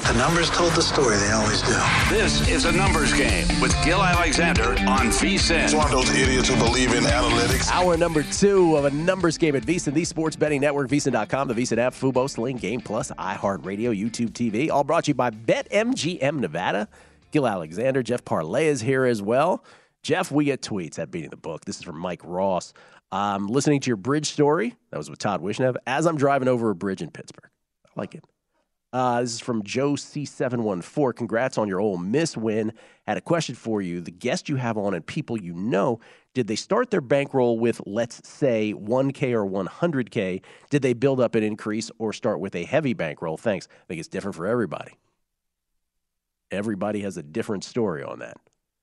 The numbers told the story. They always do. This is A Numbers Game with Gil Alexander on VSiN. It's one of those idiots who believe in analytics. Hour number 2 of A Numbers Game at VSiN, the sports betting network, VSiN.com, the VSiN app, Fubo, Sling, Game Plus, iHeartRadio, YouTube TV. All brought to you by BetMGM Nevada. Gil Alexander, Jeff Parlay is here as well. Jeff, we get tweets at Beating the Book. This is from Mike Ross. Listening to your bridge story. That was with Todd Wishnev. As I'm driving over a bridge in Pittsburgh. I like it. This is from Joe C714. Congrats on your Ole Miss win. Had a question for you. The guest you have on and people you know, did they start their bankroll with, let's say, 1K or 100K? Did they build up an increase or start with a heavy bankroll? Thanks. I think it's different for everybody. Everybody has a different story on that.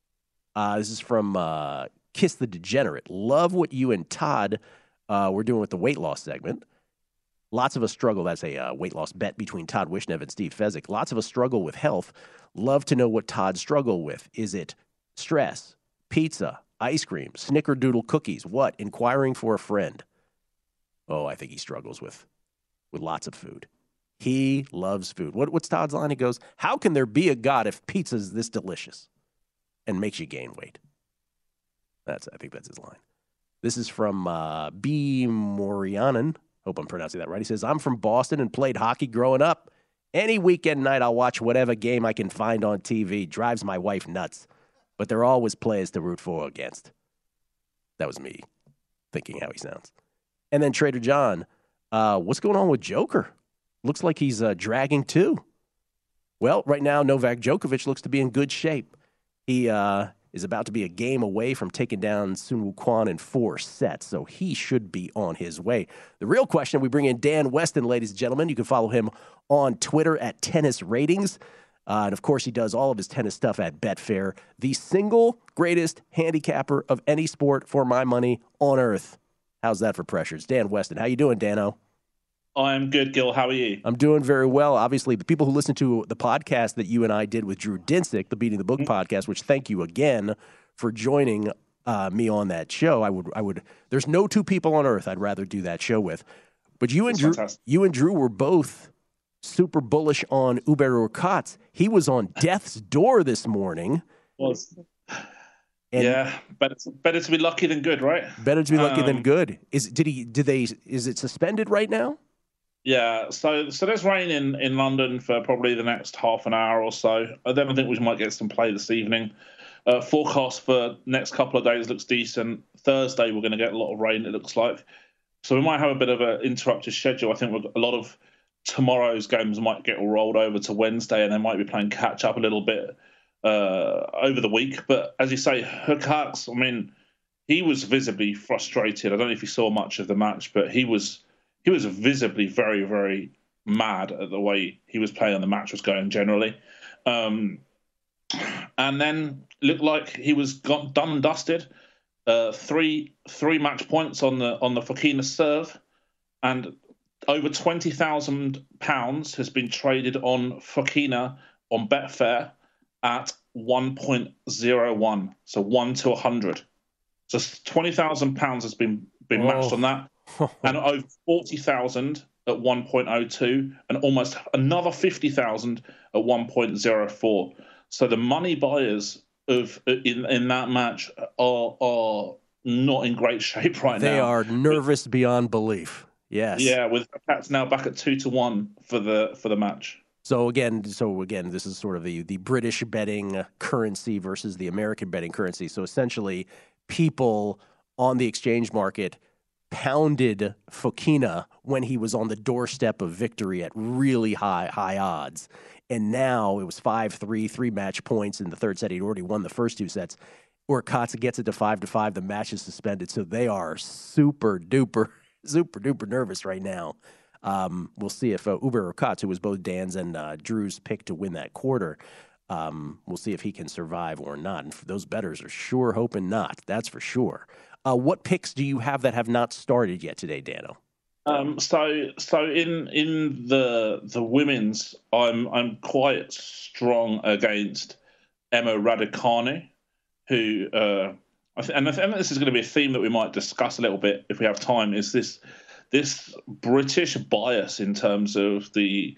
This is from Kiss the Degenerate. Love what you and Todd were doing with the weight loss segment. Lots of us struggle. That's a weight loss bet between Todd Wishnev and Steve Fezzik. Lots of us struggle with health. Love to know what Todd struggled with. Is it stress, pizza, ice cream, snickerdoodle cookies? What? Inquiring for a friend. Oh, I think he struggles with lots of food. He loves food. What's Todd's line? He goes, how can there be a God if pizza is this delicious and makes you gain weight? I think that's his line. This is from B. Morianen. Hope I'm pronouncing that right. He says, I'm from Boston and played hockey growing up. Any weekend night, I'll watch whatever game I can find on TV. Drives my wife nuts. But there are always players to root for or against. That was me thinking how he sounds. And then Trader John, what's going on with Joker? Looks like he's dragging too. Well, right now, Novak Djokovic looks to be in good shape. He is about to be a game away from taking down Sun Wukong in 4 sets, so he should be on his way. The real question, we bring in Dan Weston, ladies and gentlemen. You can follow him on Twitter at Tennis Ratings. And, of course, he does all of his tennis stuff at Betfair, the single greatest handicapper of any sport for my money on earth. How's that for pressures? Dan Weston, how you doing, Dano? I'm good, Gil. How are you? I'm doing very well. Obviously, the people who listen to the podcast that you and I did with Drew Dinsick, the Beating the Book podcast, which thank you again for joining me on that show. I would. There's no 2 people on earth I'd rather do that show with. But you and Drew were both super bullish on Hubert Hurkacz. He was on death's door this morning. Yeah, better to be lucky than good, right? Better to be lucky than good. Is it suspended right now? Yeah, so there's rain in London for probably the next half an hour or so. Then I think we might get some play this evening. Forecast for next couple of days looks decent. Thursday we're going to get a lot of rain, it looks like. So we might have a bit of an interrupted schedule. I think a lot of tomorrow's games might get rolled over to Wednesday, and they might be playing catch up a little bit over the week. But as you say, Hurkacz, I mean, he was visibly frustrated. I don't know if you saw much of the match, but he was visibly very, very mad at the way he was playing and the match was going generally. And then looked like he was done and dusted. 3 match points on the Fokina serve, and over £20,000 has been traded on Fokina on Betfair at 1.01, so 1 to 100. So £20,000 has been matched on that. And over 40,000 at 1.02, and almost another 50,000 at 1.04. So the money buyers in that match are not in great shape right now. They are nervous beyond belief. Yes. Yeah, with Cats now back at 2 to 1 for the match. So again, this is sort of the British betting currency versus the American betting currency. So essentially, people on the exchange market pounded Fokina when he was on the doorstep of victory at really high odds. And now it was 5-3, 3 match points in the third set. He'd already won the first 2 sets. Hurkacz gets it to 5-5. The match is suspended. So they are super duper nervous right now. We'll see if Hubert Hurkacz, who was both Dan's and Drew's pick to win that quarter, we'll see if he can survive or not. And those bettors are sure hoping not. That's for sure. What picks do you have that have not started yet today, Dano? So in the women's, I'm quite strong against Emma Raducanu, who I think this is going to be a theme that we might discuss a little bit if we have time. Is this British bias in terms of the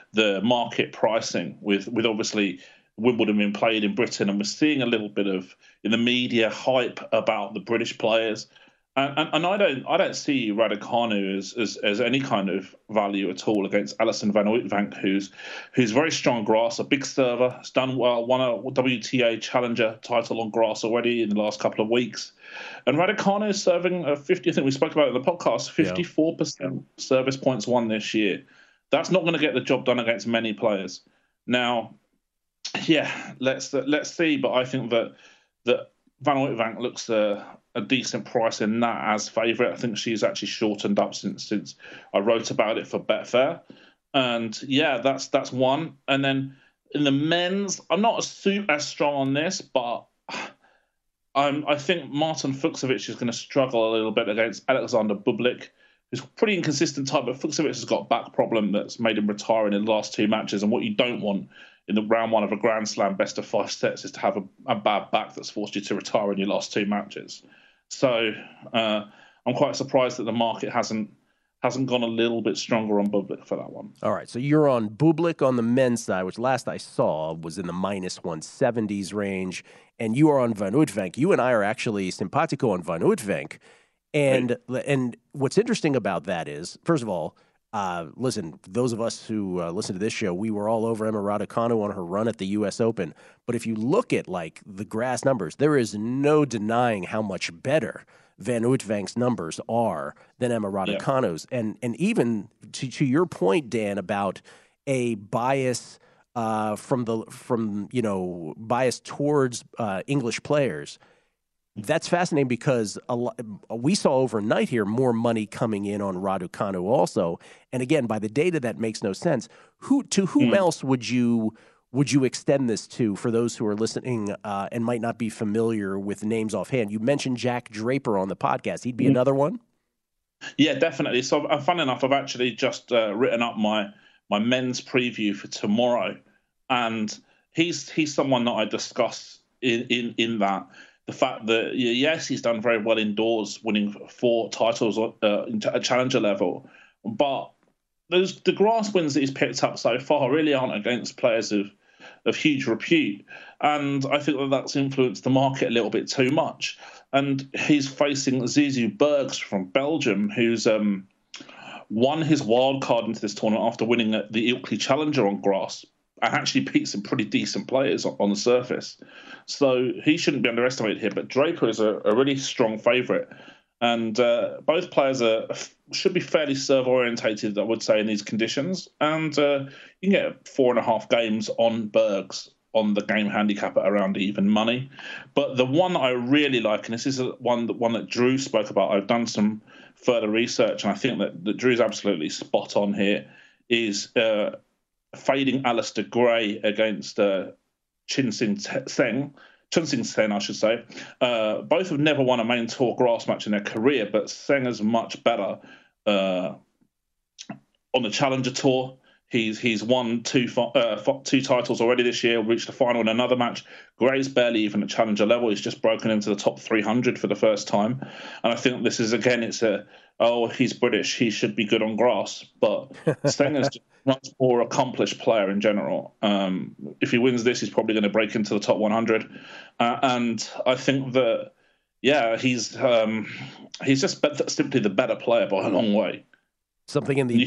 the market pricing with obviously Wimbledon being played in Britain, and we're seeing a little bit of in the media hype about the British players. And I don't see Raducanu as any kind of value at all against Alison van Uytvanck, who's very strong grass, a big server, has done well, won a WTA Challenger title on grass already in the last couple of weeks. And Raducanu is serving 50. I think we spoke about it in the podcast. 54% service points won this year. That's not going to get the job done against many players. Now, yeah, let's see. But I think that Van Uytvanck looks a decent price in that as favourite. I think she's actually shortened up since I wrote about it for Betfair. And yeah, that's one. And then in the men's, I'm not as strong on this, but I think Martin Fucsovics is going to struggle a little bit against Alexander Bublik, who's a pretty inconsistent type, but Fucsovics has got a back problem that's made him retire in the last two matches. And what you don't want in the round one of a Grand Slam best of 5 sets is to have a bad back that's forced you to retire in your last two matches. So I'm quite surprised that the market hasn't gone a little bit stronger on Bublik for that one. All right, so you're on Bublik on the men's side, which last I saw was in the minus 170s range, and you are on Van Uytvanck. You and I are actually simpatico on Van Uytvanck. And what's interesting about that is, first of all, listen, those of us who listen to this show, we were all over Emma Raducanu on her run at the U.S. Open. But if you look at like the grass numbers, there is no denying how much better Van Uytvanck's numbers are than Emma Raducanu's. Yeah. And even to your point, Dan, about a bias bias towards English players. That's fascinating because we saw overnight here more money coming in on Raducanu also. And again, by the data, that makes no sense. Whom else would you extend this to for those who are listening and might not be familiar with names offhand? You mentioned Jack Draper on the podcast. He'd be another one? Yeah, definitely. So fun enough, I've actually just written up my men's preview for tomorrow. And he's someone that I discuss in that. The fact that, yes, he's done very well indoors, winning 4 titles at challenger level. But the grass wins that he's picked up so far really aren't against players of huge repute. And I think that's influenced the market a little bit too much. And he's facing Zizou Bergs from Belgium, who's won his wild card into this tournament after winning the Ilkley Challenger on grass, and actually beat some pretty decent players on the surface. So he shouldn't be underestimated here. But Draper is a really strong favourite. And both players should be fairly serve-orientated, I would say, in these conditions. And you can get 4.5 games on Bergs on the game handicap at around even money. But the one that I really like, and this is one that Drew spoke about, I've done some further research, and I think that Drew's absolutely spot on here, is fading Alistair Gray against Chun-Sing Sen, I should say. Both have never won a main tour grass match in their career, but Seng is much better on the Challenger Tour. He's won two titles already this year, reached the final in another match. Gray's barely even at Challenger level. He's just broken into the top 300 for the first time. And I think this is, again, he's British, he should be good on grass. But Seng is just a much more accomplished player in general. If he wins this, he's probably going to break into the top 100. And I think that, he's just simply the better player by a long way. Something in the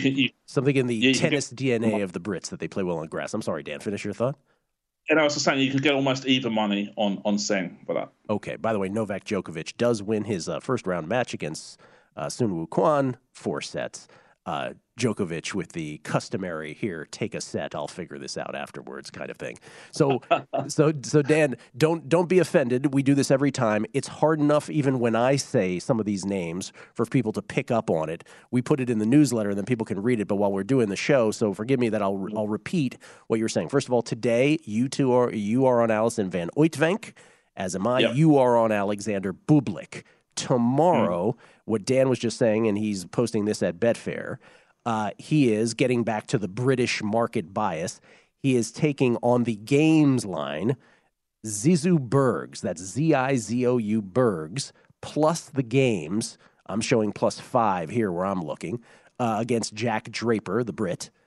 tennis DNA of the Brits that they play well on grass. I'm sorry, Dan. Finish your thought. And I was just saying you can get almost even money on Seng for that. Okay. By the way, Novak Djokovic does win his first round match against Sun Woo Kwon, 4 sets. Djokovic with the customary here, take a set, I'll figure this out afterwards kind of thing. So Dan, don't be offended. We do this every time. It's hard enough even when I say some of these names for people to pick up on it. We put it in the newsletter and then people can read it, but while we're doing the show, so forgive me that I'll repeat what you're saying. First of all, today you are on Alison Van Uytvanck, as am I. Yep. You are on Alexander Bublik. Tomorrow, what Dan was just saying, and he's posting this at Betfair, he is getting back to the British market bias. He is taking on the games line Zizou Bergs, that's Zizou Bergs, plus the games. I'm showing +5 here where I'm looking, against Jack Draper, the Brit.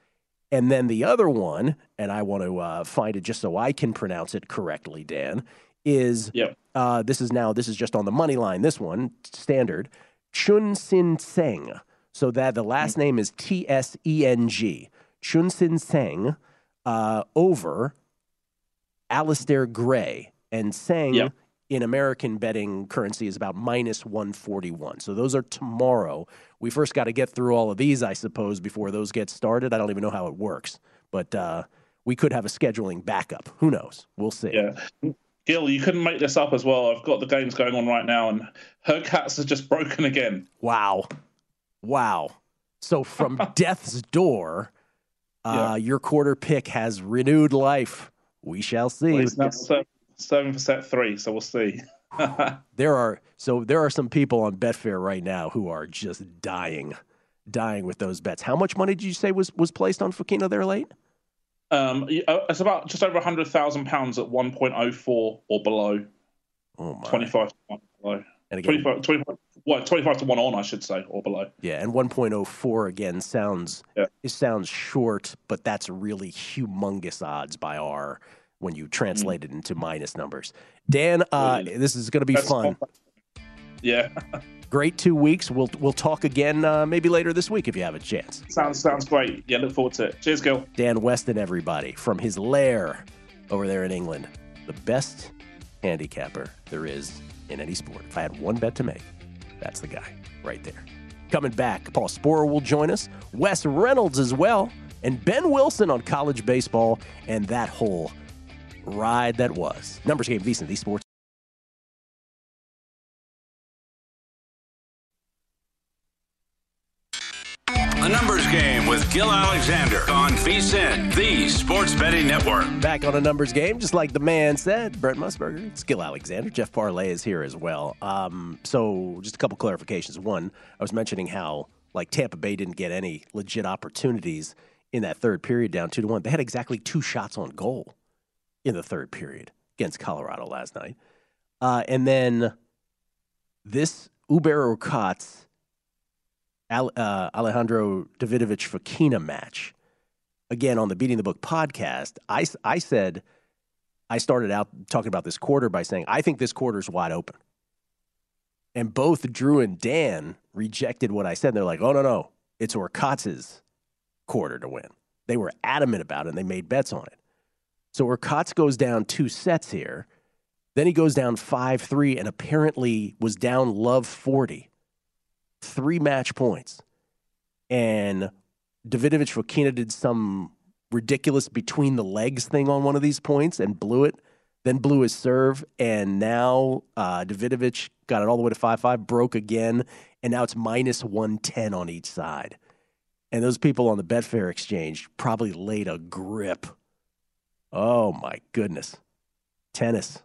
And then the other one, and I want to find it just so I can pronounce it correctly, Dan, is this is just on the money line. This one, standard, Chun Sin Seng. So that the last name is Tseng. Chun Sin Seng over Alistair Gray. And Seng in American betting currency is about minus 141. So those are tomorrow. We first got to get through all of these, I suppose, before those get started. I don't even know how it works. But we could have a scheduling backup. Who knows? We'll see. Yeah. Gil, you couldn't make this up as well. I've got the games going on right now, and Hurkacz has just broken again. Wow. So from death's door, your quarter pick has renewed life. We shall see. Well, it's now serving for set 3, so we'll see. There are some people on Betfair right now who are just dying with those bets. How much money did you say was placed on Fokina there late? It's about just over £100,000 at 1.04 or below. Oh my! 25 to 1 below. And again, 25 to 1 on, I should say, or below. Yeah, and 1.04 again sounds short, but that's really humongous odds by R when you translate it into minus numbers. Dan, this is going to be fun. Yeah. Great 2 weeks. We'll talk again maybe later this week if you have a chance. Sounds great. Yeah, look forward to it. Cheers, Gil. Dan Weston, everybody, from his lair over there in England. The best handicapper there is in any sport. If I had one bet to make, that's the guy right there. Coming back, Paul Sporer will join us, Wes Reynolds as well, and Ben Wilson on college baseball and that whole ride that was. Numbers Game, VSiN, the Sports. A Numbers Game with Gil Alexander on VSiN, the Sports Betting Network. Back on A Numbers Game, just like the man said, Brent Musburger, it's Gil Alexander. Jeff Parlay is here as well. So just a couple clarifications. One, I was mentioning how Tampa Bay didn't get any legit opportunities in that third period down 2-1. They had exactly 2 shots on goal in the third period against Colorado last night. And then this Uber Urquhart Alejandro Davidovich Fokina match. Again, on the Beating the Book podcast, I said, I started out talking about this quarter by saying, I think this quarter is wide open. And both Drew and Dan rejected what I said. They're like, oh, no, it's Urquhart's quarter to win. They were adamant about it, and they made bets on it. So Urquhart goes down 2 sets here. Then he goes down 5-3 and apparently was down love 40. 3 match points. And Davidovich Fokina did some ridiculous between the legs thing on one of these points and blew it, then blew his serve. And now Davidovich got it all the way to 5-5, broke again, and now it's minus 110 on each side. And those people on the Betfair exchange probably laid a grip. Oh, my goodness. Tennis.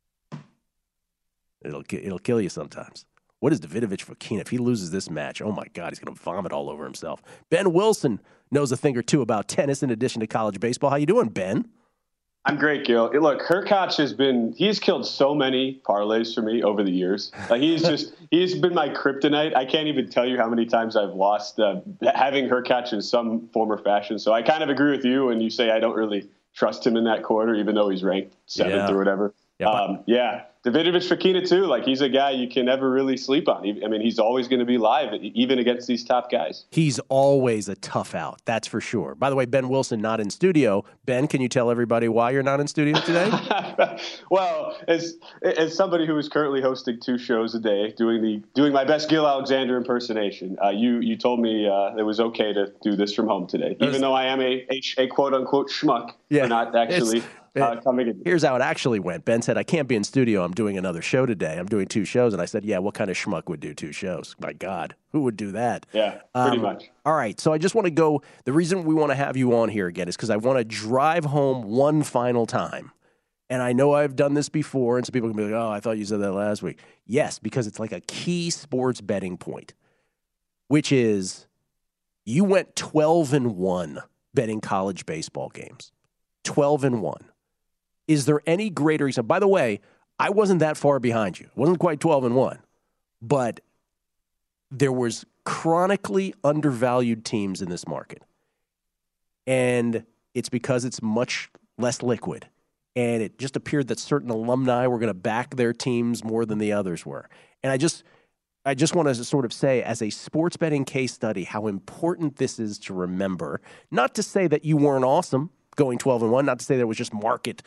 It'll kill you sometimes. What is Davidovich Fokina? If he loses this match, oh, my God, he's going to vomit all over himself. Ben Wilson knows a thing or two about tennis in addition to college baseball. How you doing, Ben? I'm great, Gil. Look, Hurkacz he's killed so many parlays for me over the years. He's been my kryptonite. I can't even tell you how many times I've lost having Hurkacz in some form or fashion. So I kind of agree with you when you say I don't really trust him in that quarter, even though he's ranked 7th or whatever. Yeah. Davidovich Fokina, too. He's a guy you can never really sleep on. I mean, he's always going to be live, even against these top guys. He's always a tough out. That's for sure. By the way, Ben Wilson not in studio. Ben, can you tell everybody why you're not in studio today? Well, as somebody who is currently hosting 2 shows a day, doing my best Gil Alexander impersonation, you told me it was okay to do this from home today, even though I am a quote-unquote schmuck for not actually coming in. Here's how it actually went. Ben said, I can't be in studio. I'm doing another show today. I'm doing 2 shows. And I said, yeah, what kind of schmuck would do 2 shows? My God, who would do that? Yeah, pretty much. All right. So I just want to go. The reason we want to have you on here again is because I want to drive home one final time. And I know I've done this before, and some people can be like, oh, I thought you said that last week. Yes, because it's like a key sports betting point, which is you went 12-1 betting college baseball games. 12-1. Is there any greater reason? By the way, I wasn't that far behind you. It wasn't quite 12-1, but there was chronically undervalued teams in this market. And it's because it's much less liquid. And it just appeared that certain alumni were going to back their teams more than the others were. And I just want to sort of say, as a sports betting case study, how important this is to remember. Not to say that you weren't awesome going 12-1, not to say that it was just market,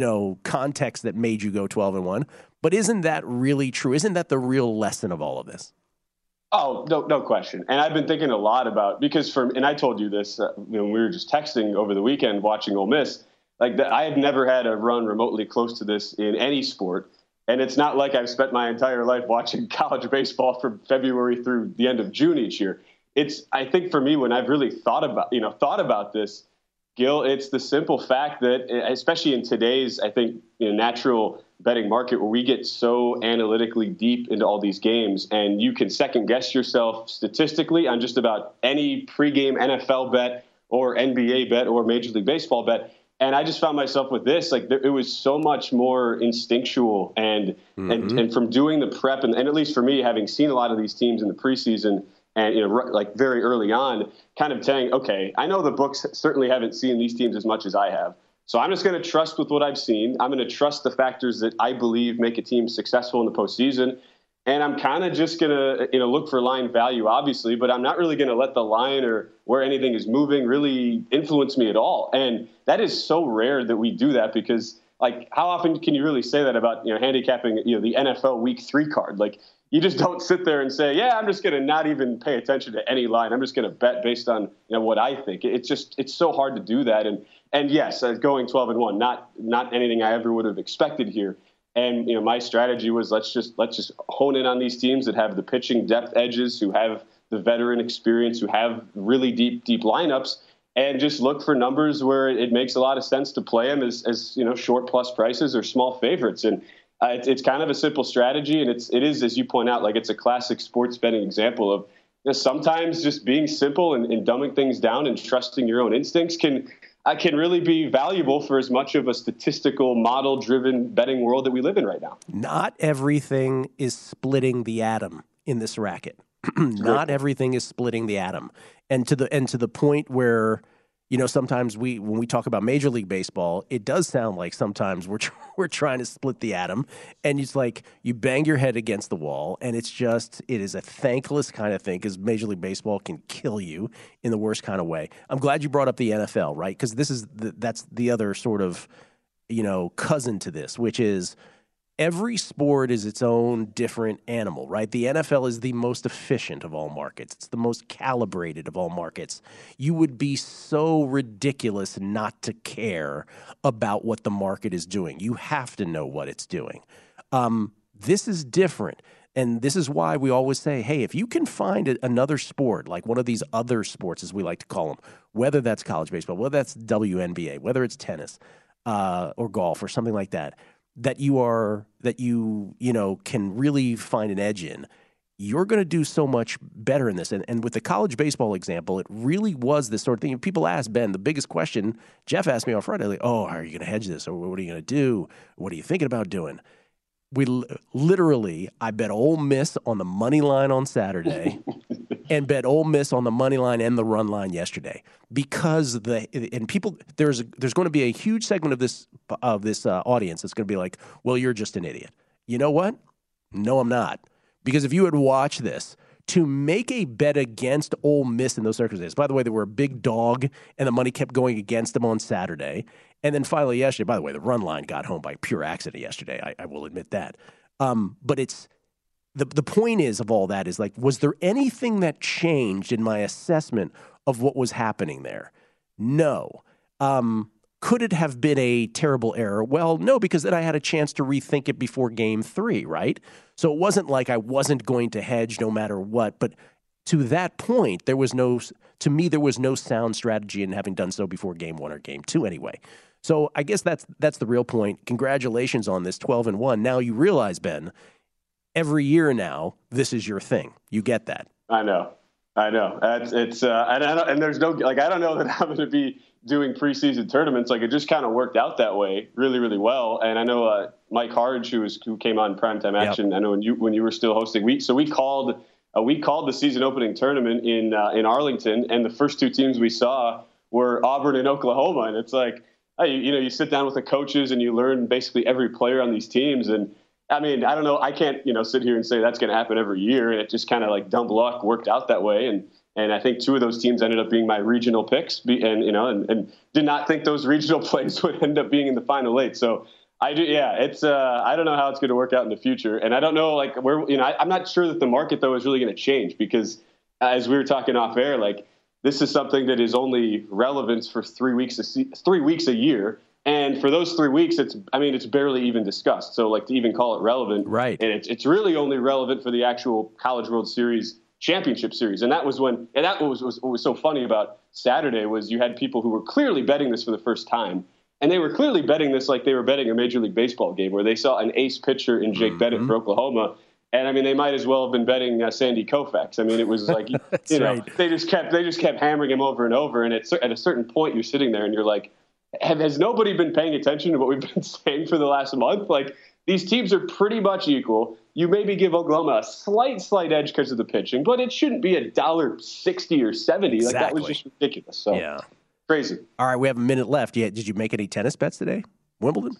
context that made you go 12-1. But isn't that really true? Isn't that the real lesson of all of this? Oh, no question. And I've been thinking a lot about, and I told you this when we were just texting over the weekend watching Ole Miss, I have never had a run remotely close to this in any sport. And it's not like I've spent my entire life watching college baseball from February through the end of June each year. I think for me, when I've really thought about this, Gil, it's the simple fact that, especially in today's, I think, natural betting market where we get so analytically deep into all these games, and you can second guess yourself statistically on just about any pregame NFL bet or NBA bet or Major League Baseball bet. And I just found myself with this, it was so much more instinctual and from doing the prep and at least for me, having seen a lot of these teams in the preseason and, very early on, kind of saying, okay, I know the books certainly haven't seen these teams as much as I have. So I'm just going to trust with what I've seen. I'm going to trust the factors that I believe make a team successful in the postseason. And I'm kind of just going to, look for line value, obviously, but I'm not really going to let the line or where anything is moving really influence me at all. And that is so rare that we do that because, how often can you really say that about, handicapping, the NFL Week 3 card? You just don't sit there and say, yeah, I'm just going to not even pay attention to any line. I'm just going to bet based on, what I think. It's so hard to do that. And yes, going 12-1, not anything I ever would have expected here. And my strategy was let's just hone in on these teams that have the pitching depth edges, who have the veteran experience, who have really deep lineups, and just look for numbers where it makes a lot of sense to play them as short plus prices or small favorites. And it's kind of a simple strategy, and it is as you point out, it's a classic sports betting example of sometimes just being simple and dumbing things down and trusting your own instincts can really be valuable for as much of a statistical model-driven betting world that we live in right now. Not everything is splitting the atom in this racket. Not everything is splitting the atom. And to the point where, sometimes when we talk about Major League Baseball, it does sound like sometimes we're trying to split the atom, and it's like you bang your head against the wall, and it is a thankless kind of thing because Major League Baseball can kill you in the worst kind of way. I'm glad you brought up the NFL, right? Because that's the other sort of, cousin to this, which is every sport is its own different animal, right? The NFL is the most efficient of all markets. It's the most calibrated of all markets. You would be so ridiculous not to care about what the market is doing. You have to know what it's doing. This is different. And this is why we always say, hey, if you can find another sport, like one of these other sports, as we like to call them, whether that's college baseball, whether that's WNBA, whether it's tennis or golf or something like that, that you can really find an edge in, you're going to do so much better in this. And with the college baseball example, it really was this sort of thing. People ask, Ben, the biggest question, Jeff asked me on Friday, how are you going to hedge this? Or what are you going to do? What are you thinking about doing? I bet Ole Miss on the money line on Saturday and bet Ole Miss on the money line and the run line yesterday because there's going to be a huge segment of this audience that's going to be like, well, you're just an idiot. You know what? No, I'm not. Because if you had watched this, to make a bet against Ole Miss in those circumstances, by the way, they were a big dog and the money kept going against them on Saturday. And then finally yesterday, by the way, the run line got home by pure accident yesterday. I will admit that. But it's the point is of all that is was there anything that changed in my assessment of what was happening there? No. Could it have been a terrible error? Well, no, because then I had a chance to rethink it before Game 3, right? So it wasn't like I wasn't going to hedge no matter what. But to that point, there was no sound strategy in having done so before Game 1 or Game 2 anyway. So I guess that's the real point. Congratulations on this 12-1. Now you realize, Ben, every year now, this is your thing. You get that. I know. And there's no, I don't know that I'm going to be doing preseason tournaments. It just kind of worked out that way really, really well. And I know Mike Harge, who came on Primetime Action, yep. I know when you were still hosting, we called the season opening tournament in Arlington, and the first two teams we saw were Auburn and Oklahoma. And it's like, you sit down with the coaches and you learn basically every player on these teams. And I mean, I don't know. I can't, sit here and say that's going to happen every year. And it just kind of like dumb luck worked out that way. And I think two of those teams ended up being my regional picks, and did not think those regional plays would end up being in the final 8. So I do, it's I don't know how it's going to work out in the future, and I don't know I'm not sure that the market though is really going to change, because as we were talking off air, like this is something that is only relevant for 3 weeks a year. And for those 3 weeks, it's barely even discussed. So like to even call it relevant, right? And it's really only relevant for the actual College World Series championship series. And that was what was so funny about Saturday was you had people who were clearly betting this for the first time. And they were clearly betting this like they were betting a Major League Baseball game, where they saw an ace pitcher in Jake Bennett for Oklahoma. And I mean, they might as well have been betting Sandy Koufax. I mean, it was like, right. They just kept hammering him over and over. And at a certain point, you're sitting there and you're like, has nobody been paying attention to what we've been saying for the last month? Like, these teams are pretty much equal. You maybe give Oklahoma a slight edge because of the pitching, but it shouldn't be $1.60 or $1.70. Exactly. Like, that was just ridiculous. So yeah, crazy. All right, we have a minute left. Yeah, did you make any tennis bets today? Wimbledon?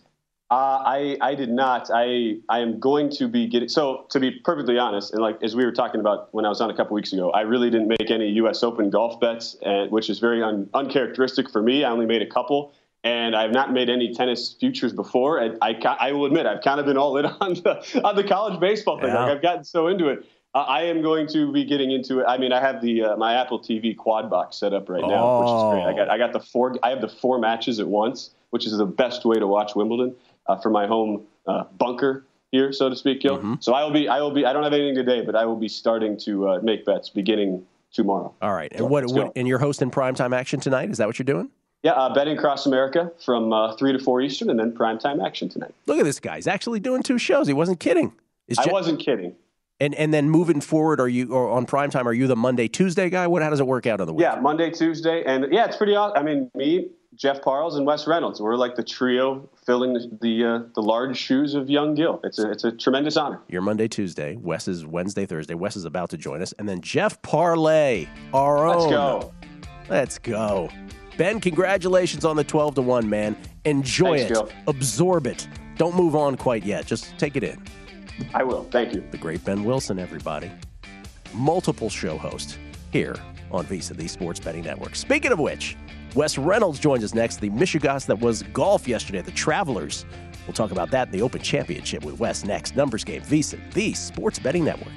I did not. I am going to be getting. So to be perfectly honest, and like as we were talking about when I was on a couple weeks ago, I really didn't make any U.S. Open golf bets, which is very uncharacteristic for me. I only made a couple. And I've not made any tennis futures before. And I will admit, I've kind of been all in on the college baseball thing. Yeah. Like, I've gotten so into it. I am going to be getting into it. I mean, I have the my Apple TV quad box set up right now, which is great. I have the 4 matches at once, which is the best way to watch Wimbledon from my home bunker here, so to speak, Gil. Mm-hmm. So I will be. I don't have anything today, but I will be starting to make bets beginning tomorrow. All right. And and you're hosting primetime action tonight? Is that what you're doing? Yeah, betting across America from 3 to 4 Eastern, and then primetime action tonight. Look at this guy. He's actually doing 2 shows. He wasn't kidding. I wasn't kidding. And then moving forward, or on primetime, are you the Monday, Tuesday guy? How does it work out on the week? Yeah, Monday, Tuesday. And yeah, it's pretty awesome. I mean, me, Jeff Parles, and Wes Reynolds. We're like the trio filling the large shoes of young Gil. It's a tremendous honor. You're Monday, Tuesday. Wes is Wednesday, Thursday. Wes is about to join us. And then Jeff Parlay, our own. Let's go. Ben, congratulations on the 12-1, man. Enjoy it. Joe. Absorb it. Don't move on quite yet. Just take it in. I will. Thank you. The great Ben Wilson, everybody. Multiple show host here on Visa, the Sports Betting Network. Speaking of which, Wes Reynolds joins us next. The Michigas that was golf yesterday, the Travelers. We'll talk about that in the Open Championship with Wes next. Numbers Game, Visa, the Sports Betting Network.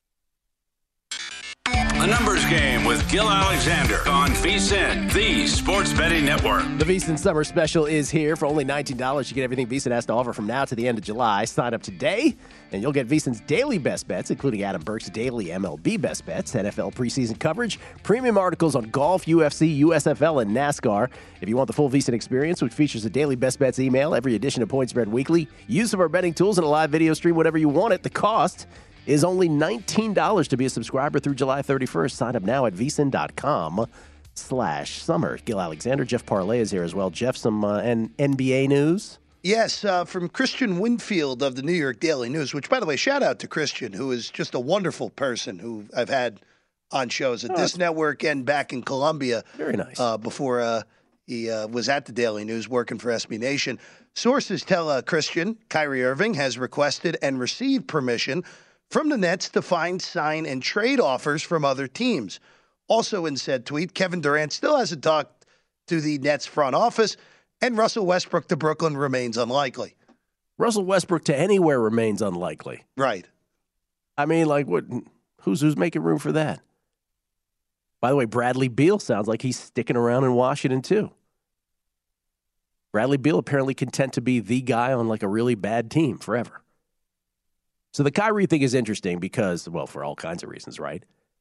The Numbers Game with Gil Alexander on VSiN, the Sports Betting Network. The VSiN Summer Special is here. For only $19, you get everything VSiN has to offer from now to the end of July. Sign up today, and you'll get VSiN's daily best bets, including Adam Burke's daily MLB best bets, NFL preseason coverage, premium articles on golf, UFC, USFL, and NASCAR. If you want the full VSiN experience, which features a daily best bets email, every edition of Point Spread Weekly, use of our betting tools, and a live video stream, whatever you want it, the cost is only $19 to be a subscriber through July 31st. Sign up now at vsin.com/summer. Gil Alexander, Jeff Parlay is here as well. Jeff, some NBA news? Yes, from Christian Winfield of the New York Daily News, which, by the way, shout out to Christian, who is just a wonderful person who I've had on shows at this network and back in Columbia. Very nice. Before he was at the Daily News working for SB Nation. Sources tell Christian Kyrie Irving has requested and received permission from the Nets to find, sign, and trade offers from other teams. Also in said tweet, Kevin Durant still hasn't talked to the Nets front office, and Russell Westbrook to Brooklyn remains unlikely. Russell Westbrook to anywhere remains unlikely. Right. I mean, like, what? Who's making room for that? By the way, Bradley Beal sounds like he's sticking around in Washington, too. Bradley Beal apparently content to be the guy on, like, a really bad team forever. So the Kyrie thing is interesting because, well, for all kinds of reasons, right?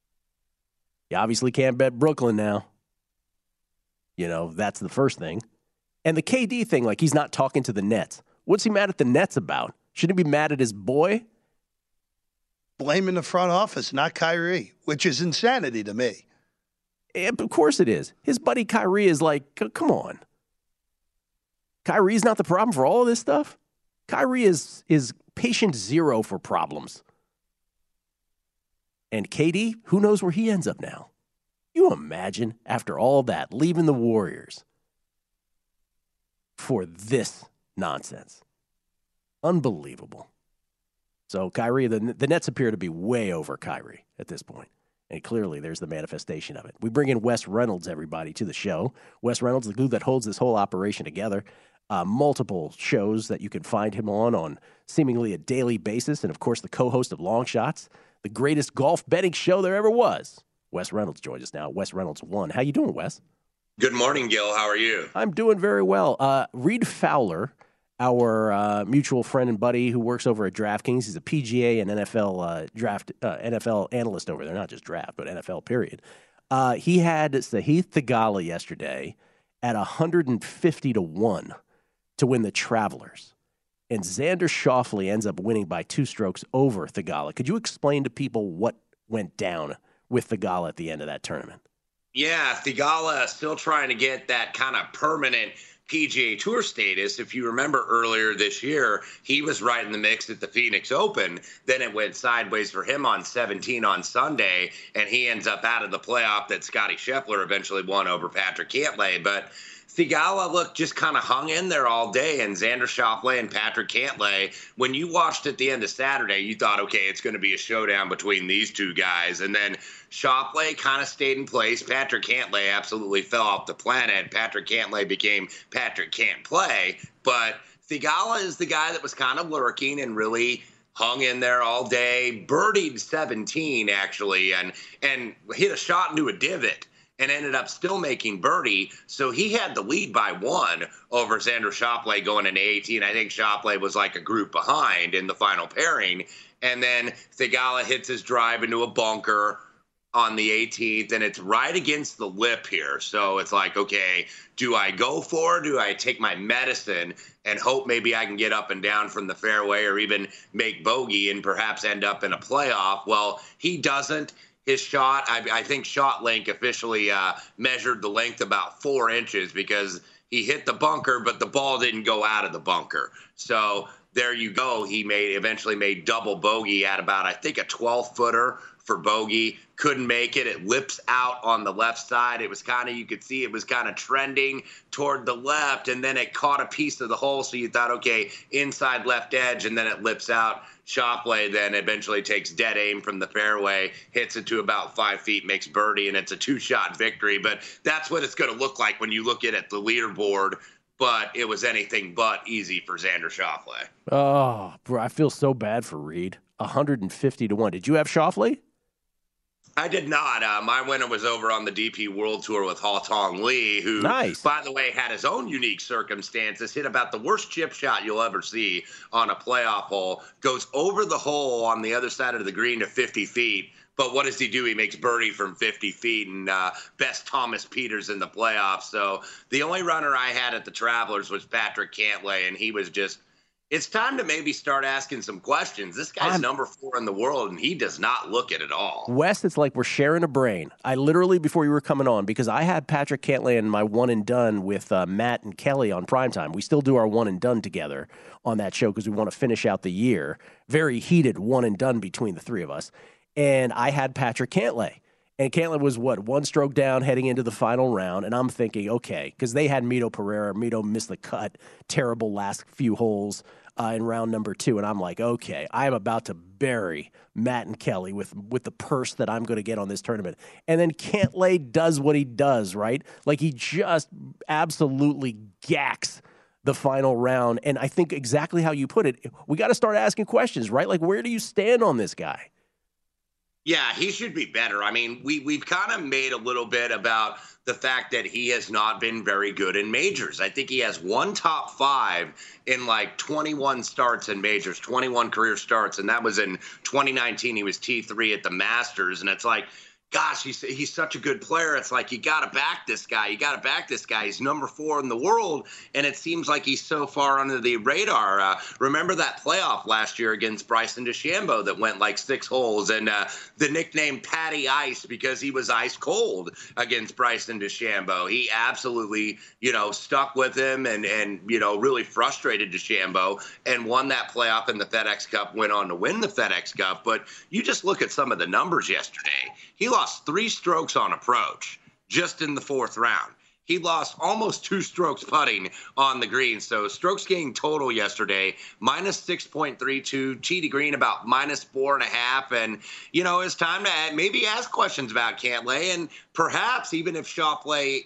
You obviously can't bet Brooklyn now. You know, that's the first thing. And the KD thing, like, he's not talking to the Nets. What's he mad at the Nets about? Shouldn't he be mad at his boy? Blaming the front office, not Kyrie, which is insanity to me. And of course it is. His buddy Kyrie is like, come on. Kyrie's not the problem for all of this stuff. Kyrie is patient zero for problems. And KD, who knows where he ends up now? You imagine after all that, leaving the Warriors for this nonsense. Unbelievable. So Kyrie, the Nets appear to be way over Kyrie at this point. And clearly there's the manifestation of it. We bring in Wes Reynolds, everybody, to the show. Wes Reynolds, the glue that holds this whole operation together. Multiple shows that you can find him on seemingly a daily basis. And, of course, the co-host of Long Shots, the greatest golf betting show there ever was. Wes Reynolds joins us now. Wes Reynolds 1. How you doing, Wes? Good morning, Gil. How are you? I'm doing very well. Reed Fowler, our mutual friend and buddy who works over at DraftKings. He's a PGA and NFL NFL analyst over there. Not just draft, but NFL, period. He had Sahith Theegala yesterday at 150-1 to win the Travelers. And Xander Schauffele ends up winning by 2 strokes over Theegala. Could you explain to people what went down with Theegala at the end of that tournament? Yeah, Theegala still trying to get that kind of permanent PGA Tour status. If you remember earlier this year, he was right in the mix at the Phoenix Open. Then it went sideways for him on 17 on Sunday, and he ends up out of the playoff that Scottie Scheffler eventually won over Patrick Cantlay. But Theegala, look, just kind of hung in there all day, and Xander Schauffele and Patrick Cantlay, when you watched at the end of Saturday, you thought, okay, it's going to be a showdown between these two guys. And then Schauffele kind of stayed in place. Patrick Cantlay absolutely fell off the planet. Patrick Cantlay became Patrick Can't Play. But Theegala is the guy that was kind of lurking and really hung in there all day, birdied 17, actually, and hit a shot into a divot and ended up still making birdie. So he had the lead by 1 over Xander Schauffele going into 18. I think Schauffele was like a group behind in the final pairing. And then Theegala hits his drive into a bunker on the 18th, and it's right against the lip here. So it's like, okay, do I go for it? Do I take my medicine and hope maybe I can get up and down from the fairway or even make bogey and perhaps end up in a playoff? Well, he doesn't. His shot, I think ShotLink officially measured the length about 4 inches because he hit the bunker, but the ball didn't go out of the bunker. So there you go. He eventually made double bogey at about, I think, a 12-footer for bogey. Couldn't make it. It lips out on the left side. It was kind of, you could see it was kind of trending toward the left, and then it caught a piece of the hole. So you thought, okay, inside left edge, and then it lips out. Schauffele then eventually takes dead aim from the fairway, hits it to about 5 feet, makes birdie, and it's a 2-shot victory. But that's what it's going to look like when you look at it, the leaderboard. But it was anything but easy for Xander Schauffele. Oh, bro, I feel so bad for Reed. 150-1. Did you have Schauffele? I did not. My winner was over on the DP World Tour with Haotong Li, who, by the way, had his own unique circumstances, hit about the worst chip shot you'll ever see on a playoff hole, goes over the hole on the other side of the green to 50 feet. But what does he do? He makes birdie from 50 feet and best Thomas Peters in the playoffs. So the only runner I had at the Travelers was Patrick Cantlay, and he was just, it's time to maybe start asking some questions. This guy's number 4 in the world, and he does not look it at all. Wes, it's like we're sharing a brain. I literally, before you were coming on, because I had Patrick Cantlay in my one and done with Matt and Kelly on Primetime. We still do our one and done together on that show because we want to finish out the year. Very heated one and done between the three of us. And I had Patrick Cantlay. And Cantlay was, 1 stroke down heading into the final round. And I'm thinking, okay, because they had Mito Pereira. Mito missed the cut. Terrible last few holes in round number 2. And I'm like, okay, I am about to bury Matt and Kelly with the purse that I'm going to get on this tournament. And then Cantlay does what he does, right? Like he just absolutely gacks the final round. And I think exactly how you put it, we got to start asking questions, right? Like, where do you stand on this guy? Yeah, he should be better. I mean, we've kind of made a little bit about the fact that he has not been very good in majors. I think he has 1 top 5 in like 21 starts in majors, 21 career starts, and that was in 2019. He was T3 at the Masters, and it's like, gosh, he's such a good player. It's like, you got to back this guy. You got to back this guy. He's number 4 in the world, and it seems like he's so far under the radar. Remember that playoff last year against Bryson DeChambeau that went like 6 holes, and the nickname Patty Ice because he was ice cold against Bryson DeChambeau. He absolutely, stuck with him and really frustrated DeChambeau and won that playoff in the FedEx Cup, went on to win the FedEx Cup. But you just look at some of the numbers yesterday. He lost 3 strokes on approach just in the 4th round. He lost almost 2 strokes putting on the green. So strokes gained total yesterday, minus 6.32. Tee to green about minus 4.5. And, it's time to maybe ask questions about Cantlay. And perhaps even if Schauffele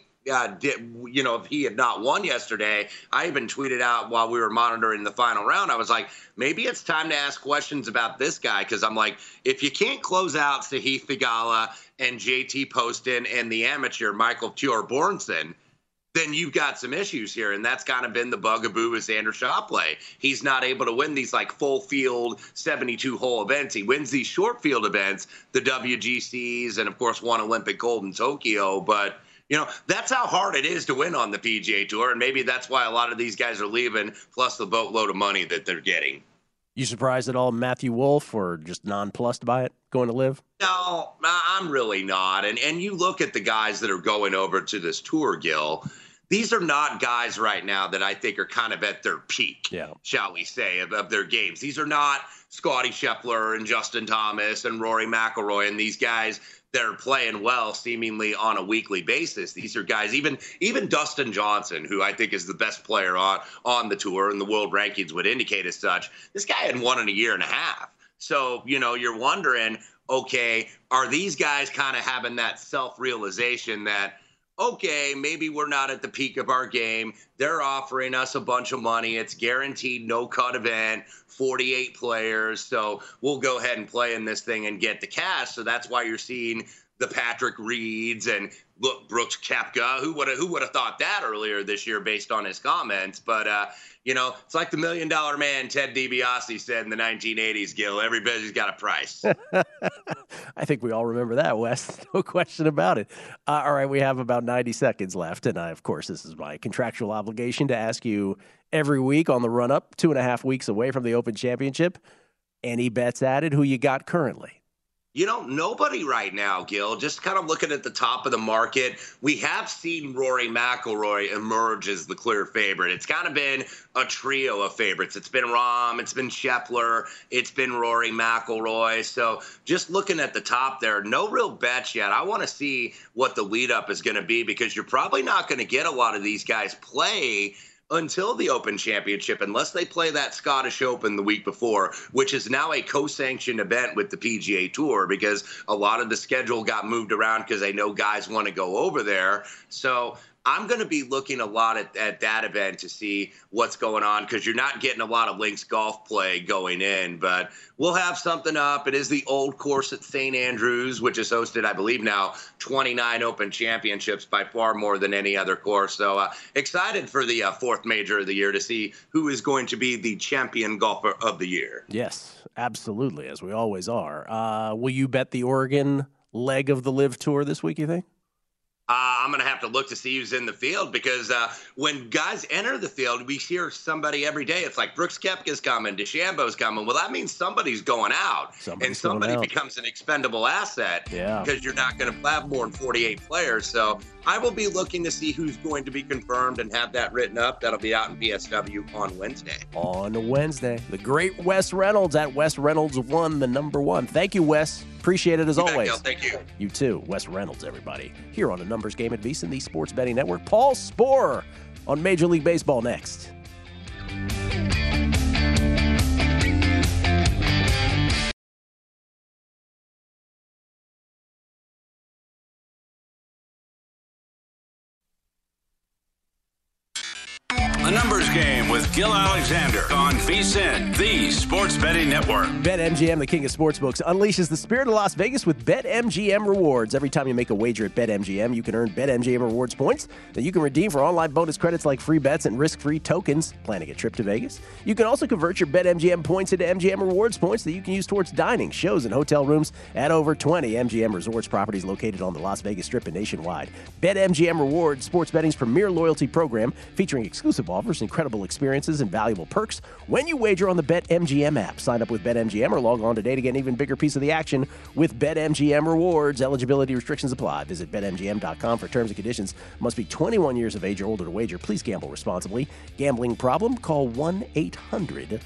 if he had not won yesterday, I even tweeted out while we were monitoring the final round, I was like, maybe it's time to ask questions about this guy, because I'm like, if you can't close out Sahith Theegala and JT Poston and the amateur Michael Thorbjornsen, then you've got some issues here. And that's kind of been the bugaboo with Xander Schauffele. He's not able to win these full field 72-hole events. He wins these short field events, the WGCs, and of course won Olympic gold in Tokyo. But that's how hard it is to win on the PGA Tour, and maybe that's why a lot of these guys are leaving, plus the boatload of money that they're getting. You surprised at all, Matthew Wolff, or just nonplussed by it, going to live? No, I'm really not. And you look at the guys that are going over to this tour, Gil, these are not guys right now that I think are kind of at their peak, shall we say, of their games. These are not Scottie Scheffler and Justin Thomas and Rory McIlroy and these guys that are playing well seemingly on a weekly basis. These are guys, even Dustin Johnson, who I think is the best player on the tour, and the world rankings would indicate as such. This guy hadn't won in a year and a half. So, you're wondering, okay, are these guys kind of having that self-realization that, okay, maybe we're not at the peak of our game. They're offering us a bunch of money. It's guaranteed no-cut event, 48 players. So we'll go ahead and play in this thing and get the cash. So that's why you're seeing the Patrick Reeds and look, Brooks Koepka. Who would have thought that earlier this year based on his comments? But, it's like the $1 Million Man Ted DiBiase said in the 1980s, Gil, everybody's got a price. I think we all remember that, Wes. No question about it. All right, we have about 90 seconds left. And of course, this is my contractual obligation to ask you every week on the run-up, 2.5 weeks away from the Open Championship. Any bets added? Who you got currently? Nobody right now, Gil. Just kind of looking at the top of the market, we have seen Rory McIlroy emerge as the clear favorite. It's kind of been a trio of favorites. It's been Rahm, it's been Scheffler, it's been Rory McIlroy. So just looking at the top there, no real bets yet. I want to see what the lead-up is going to be, because you're probably not going to get a lot of these guys play until the Open Championship, unless they play that Scottish Open the week before, which is now a co-sanctioned event with the PGA Tour, because a lot of the schedule got moved around because they know guys want to go over there. So I'm going to be looking a lot at that event to see what's going on, because you're not getting a lot of links golf play going in. But we'll have something up. It is the old course at St. Andrews, which has hosted, I believe now, 29 Open Championships, by far more than any other course. So excited for the 4th major of the year to see who is going to be the champion golfer of the year. Yes, absolutely, as we always are. Will you bet the Oregon leg of the LIV Tour this week, you think? I'm going to have to look to see who's in the field, because when guys enter the field, we hear somebody every day. It's like Brooks Koepka's coming, DeChambeau's coming. Well, that means somebody's going out, and somebody becomes an expendable asset, because you're not going to have more than 48 players. So I will be looking to see who's going to be confirmed and have that written up. That'll be out in PSW on Wednesday. On Wednesday. The great Wes Reynolds at Wes Reynolds 1, the number 1. Thank you, Wes. Appreciate it as always. Gil, thank you. You too. Wes Reynolds, everybody. Here on A Numbers Game at VSiN, the Sports Betting Network. Paul Sporer on Major League Baseball next. A Numbers Game with Gil Alexander on VSiN, the Sports Betting Network. BetMGM, the king of sportsbooks, unleashes the spirit of Las Vegas with BetMGM rewards. Every time you make a wager at BetMGM, you can earn BetMGM rewards points that you can redeem for online bonus credits like free bets and risk-free tokens. Planning a trip to Vegas? You can also convert your BetMGM points into MGM rewards points that you can use towards dining, shows, and hotel rooms at over 20 MGM resorts properties located on the Las Vegas Strip and nationwide. BetMGM Rewards, sports betting's premier loyalty program, featuring exclusive offers, incredible experiences, and valuable perks when you wager on the BetMGM app. Sign up with BetMGM or log on today to get an even bigger piece of the action with BetMGM Rewards. Eligibility restrictions apply. Visit BetMGM.com for terms and conditions. Must be 21 years of age or older to wager. Please gamble responsibly. Gambling problem? Call 1-800-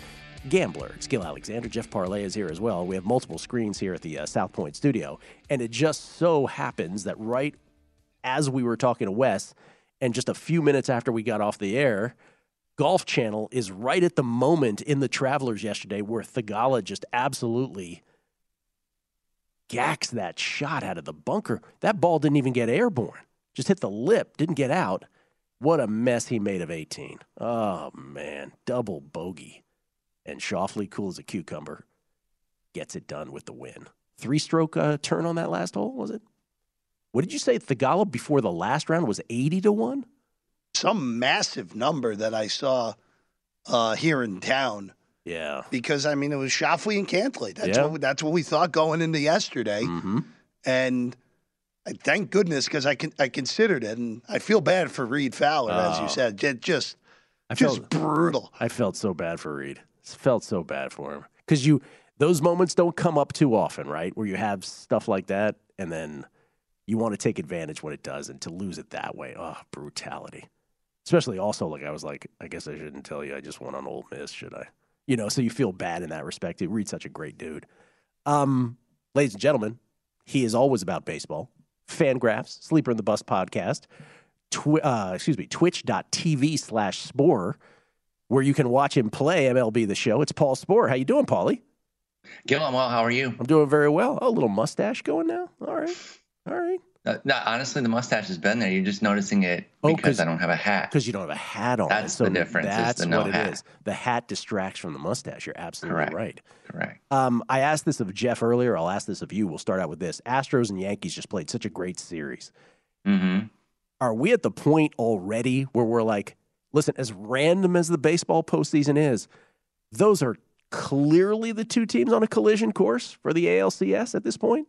Gambler. It's Gil Alexander. Jeff Parlay is here as well. We have multiple screens here at the South Point studio. And it just so happens that right as we were talking to Wes, and just a few minutes after we got off the air, Golf Channel is right at the moment in the Travelers yesterday where Theegala just absolutely gacks that shot out of the bunker. That ball didn't even get airborne. Just hit the lip, didn't get out. What a mess he made of 18. Oh, man. Double bogey. And Schauffele, cool as a cucumber, gets it done with the win. 3-stroke turn on that last hole, was it? What did you say? Theegala before the last round was 80-1? Some massive number that I saw here in town. Yeah. Because, I mean, it was Schauffele and Cantley. That's what we thought going into yesterday. Mm-hmm. And I thank goodness because I considered it, and I feel bad for Reed Fowler, as you said. Just brutal. I felt so bad for Reed. Felt so bad for him. Because those moments don't come up too often, right? Where you have stuff like that, and then you want to take advantage when it does, and to lose it that way, brutality. Especially also, like, I was like, I guess I shouldn't tell you I just won on Ole Miss, should I? So you feel bad in that respect. Reed's such a great dude. Ladies and gentlemen, he is always about baseball. Fangraphs, Sleeper in the Bus podcast, twitch.tv/Sporer, where you can watch him play MLB The Show. It's Paul Sporer. How you doing, Paulie? Gil, I'm well. How are you? I'm doing very well. Oh, a little mustache going now? All right. No, honestly, the mustache has been there. You're just noticing it because I don't have a hat. Because you don't have a hat on. That's the difference. That's what it is. The hat distracts from the mustache. You're absolutely right. Correct. I asked this of Jeff earlier. I'll ask this of you. We'll start out with this. Astros and Yankees just played such a great series. Mm-hmm. Are we at the point already where we're like, listen, as random as the baseball postseason is, those are clearly the two teams on a collision course for the ALCS at this point?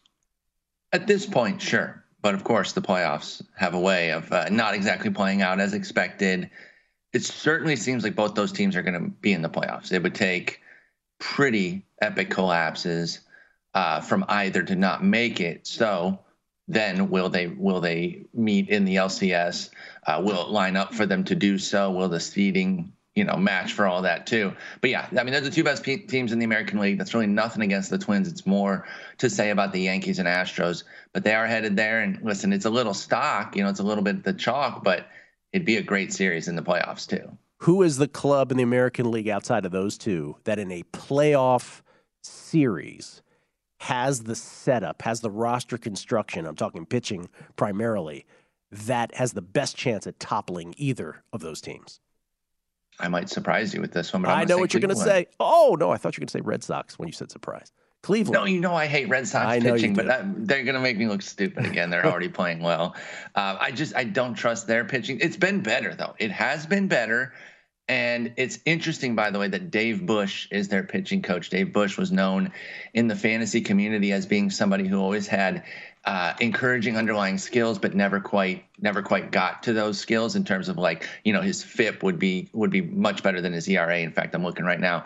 At this point, sure. But, of course, the playoffs have a way of not exactly playing out as expected. It certainly seems like both those teams are going to be in the playoffs. It would take pretty epic collapses from either to not make it. So then will they meet in the LCS? Will it line up for them to do so? Will the seeding match for all that too? But yeah, I mean, they're the two best teams in the American League. That's really nothing against the Twins. It's more to say about the Yankees and Astros, but they are headed there. And listen, it's a little stock, it's a little bit the chalk, but it'd be a great series in the playoffs too. Who is the club in the American League outside of those two that in a playoff series has the setup, has the roster construction, I'm talking pitching primarily, that has the best chance at toppling either of those teams? I might surprise you with this one, but I know what you're going to say. Oh, no, I thought you were going to say Red Sox when you said surprise. Cleveland. No, I hate Red Sox pitching, but they're going to make me look stupid again. They're already playing well. I don't trust their pitching. It's been better, though. It has been better. And it's interesting, by the way, that Dave Bush is their pitching coach. Dave Bush was known in the fantasy community as being somebody who always had encouraging underlying skills, but never quite got to those skills in terms of his FIP would be much better than his ERA. In fact, I'm looking right now.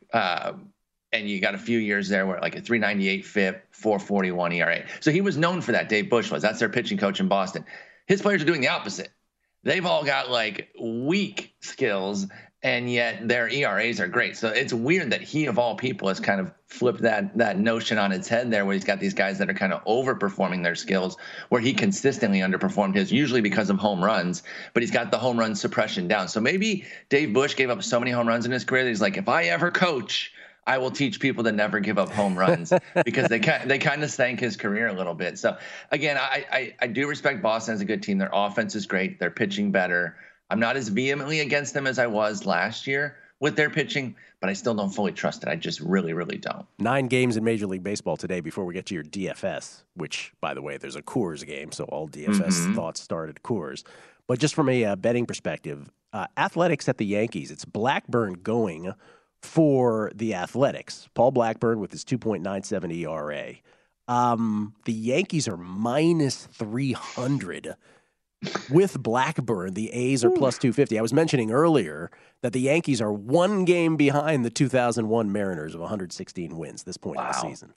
And you got a few years there where like a 398 FIP, 441 ERA. So he was known for that. Dave Bush was. That's their pitching coach in Boston. His players are doing the opposite. They've all got weak skills, and yet their ERAs are great. So it's weird that he, of all people, has kind of flipped that notion on its head there, where he's got these guys that are kind of overperforming their skills, where he consistently underperformed his, usually because of home runs, but he's got the home run suppression down. So maybe Dave Bush gave up so many home runs in his career that he's like, if I ever coach, I will teach people to never give up home runs, because they kind of sank his career a little bit. So again, I do respect Boston as a good team. Their offense is great. They're pitching better. I'm not as vehemently against them as I was last year with their pitching, but I still don't fully trust it. I just really, really don't. 9 games in Major League Baseball today before we get to your DFS, which, by the way, there's a Coors game, so all DFS thoughts start at Coors. But just from a betting perspective, Athletics at the Yankees, it's Blackburn going for the Athletics. Paul Blackburn with his 2.97 ERA. The Yankees are minus 300 with Blackburn. The A's are plus 250. I was mentioning earlier that the Yankees are 1 game behind the 2001 Mariners of 116 wins this point in the season.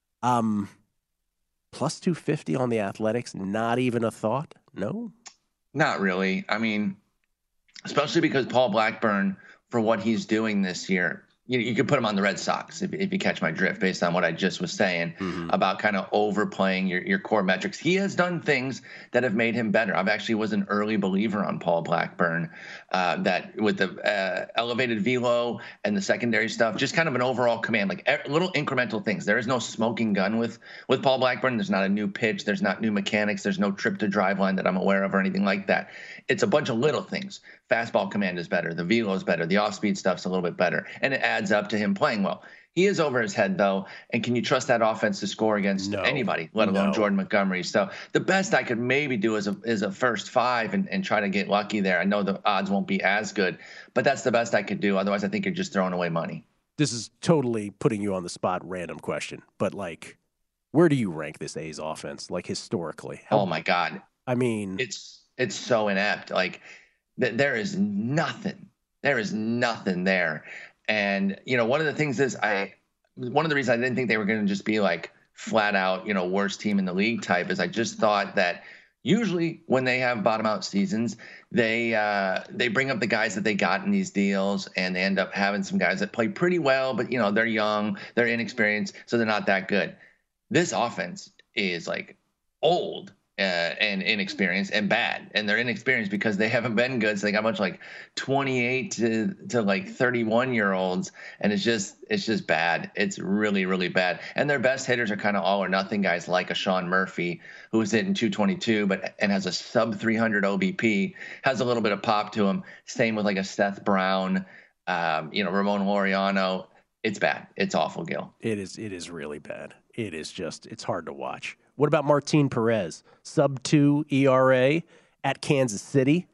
Plus 250 on the Athletics, not even a thought? No? Not really. I mean, especially because Paul Blackburn, for what he's doing this year, you could put him on the Red Sox if you catch my drift, based on what I just was saying about kind of overplaying your core metrics. He has done things that have made him better. I've actually was an early believer on Paul Blackburn, that with the elevated velo and the secondary stuff, just kind of an overall command, like little incremental things. There is no smoking gun with Paul Blackburn. There's not a new pitch. There's not new mechanics. There's no trip to drive line that I'm aware of or anything like that. It's a bunch of little things. Fastball command is better. The velo is better. The off-speed stuff's a little bit better. And it adds up to him playing well. He is over his head, though. And can you trust that offense to score against anybody, let alone Jordan Montgomery? So the best I could maybe do is a first 5 and try to get lucky there. I know the odds won't be as good, but that's the best I could do. Otherwise, I think you're just throwing away money. This is totally putting you on the spot, random question. But, like, where do you rank this A's offense, like, historically? Oh, my God. I mean, it's so inept. Like, there is nothing. There is nothing there. And, one of the things is one of the reasons I didn't think they were going to just be like flat out, worst team in the league type is I just thought that usually when they have bottom out seasons, they bring up the guys that they got in these deals, and they end up having some guys that play pretty well, but they're young, they're inexperienced, so they're not that good. This offense is like old and inexperienced and bad, and they're inexperienced because they haven't been good. So they got a bunch of like 28 to like 31-year-olds, and it's just bad. It's really, really bad. And their best hitters are kind of all or nothing guys like a Sean Murphy, who's hitting 222 and has a sub 300 OBP, has a little bit of pop to him. Same with like a Seth Brown, Ramon Laureano. It's bad. It's awful, Gil. It is really bad. It's hard to watch. What about Martin Perez? Sub-2 ERA at Kansas City.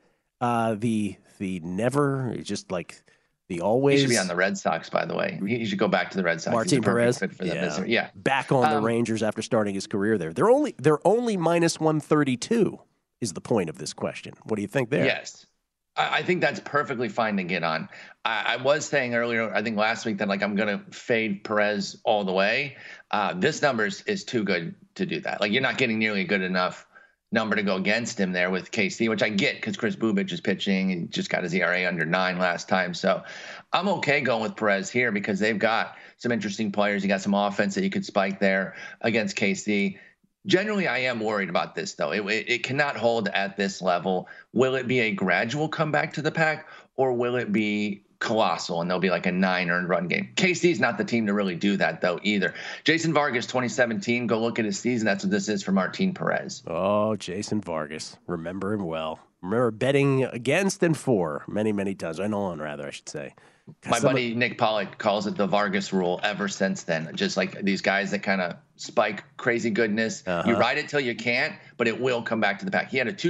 The never, just like the always. He should be on the Red Sox, by the way. He should go back to the Red Sox. Martin Perez. Fit for yeah. Back on the Rangers after starting his career there. They're only minus 132 is the point of this question. What do you think there? Yes. I think that's perfectly fine to get on. I was saying earlier, I think last week, that like I'm going to fade Perez all the way. This number is too good to do that. Like, you're not getting nearly a good enough number to go against him there with KC, which I get because Chris Bubic is pitching. He just got his ERA under 9 last time. So I'm okay going with Perez here because they've got some interesting players. You got some offense that you could spike there against KC. Generally, I am worried about this, though. It cannot hold at this level. Will it be a gradual comeback to the pack, or will it be colossal and there'll be like a 9 earned run game? KC's not the team to really do that, though, either. Jason Vargas, 2017, go look at his season. That's what this is for Martin Perez. Oh, Jason Vargas. Remember him well. Remember betting against and for many, many times. I should say. My buddy Nick Pollock calls it the Vargas rule ever since then. Just like these guys that kind of spike crazy goodness. You ride it till you can't, but it will come back to the pack. He had a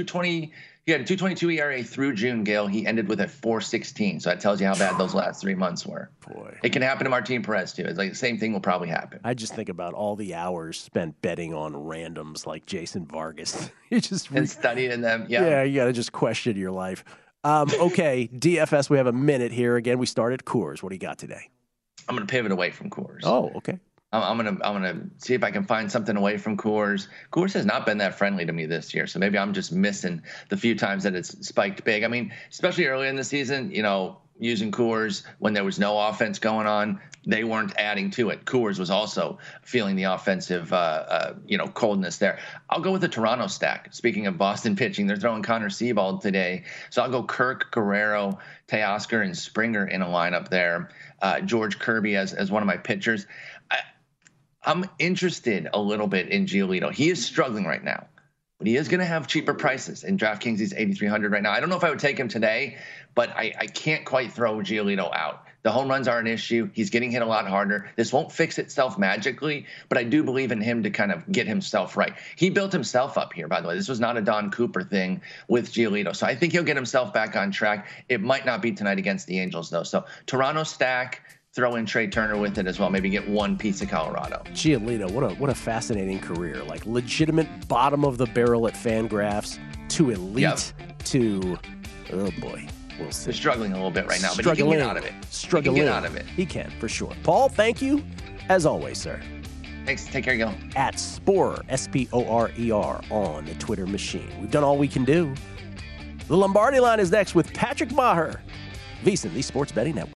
222 ERA through June, Gale. He ended with a 4.16. So that tells you how bad those last 3 months were. Boy. It can happen to Martin Perez, too. It's like the same thing will probably happen. I just think about all the hours spent betting on randoms like Jason Vargas. And studying them. Yeah, you got to just question your life. Okay, DFS, we have a minute here. Again, we started Coors. What do you got today? I'm going to pivot away from Coors. Oh, okay. I'm gonna see if I can find something away from Coors. Coors has not been that friendly to me this year, so maybe I'm just missing the few times that it's spiked big. I mean, especially early in the season, using Coors when there was no offense going on, they weren't adding to it. Coors was also feeling the offensive, coldness there. I'll go with the Toronto stack. Speaking of Boston pitching, they're throwing Connor Seabold today, so I'll go Kirk, Guerrero, Teoscar, and Springer in a lineup there. George Kirby as one of my pitchers. I'm interested a little bit in Giolito. He is struggling right now, but he is going to have cheaper prices. In DraftKings, he's 8,300 right now. I don't know if I would take him today, but I can't quite throw Giolito out. The home runs are an issue. He's getting hit a lot harder. This won't fix itself magically, but I do believe in him to kind of get himself right. He built himself up here, by the way. This was not a Don Cooper thing with Giolito. So I think he'll get himself back on track. It might not be tonight against the Angels, though. So Toronto stack. Throw in Trey Turner with it as well. Maybe get one piece of Colorado. Giolito, what a fascinating career. Like legitimate bottom of the barrel at Fangraphs to elite to, oh boy, we'll see. They're struggling a little bit right now, but he can get out of it. He can get out of it. He can, for sure. Paul, thank you, as always, sir. Thanks. Take care, Gil. At Sporer, Sporer, on the Twitter machine. We've done all we can do. The Lombardi Line is next with Patrick Maher, VSiN, the Sports Betting Network.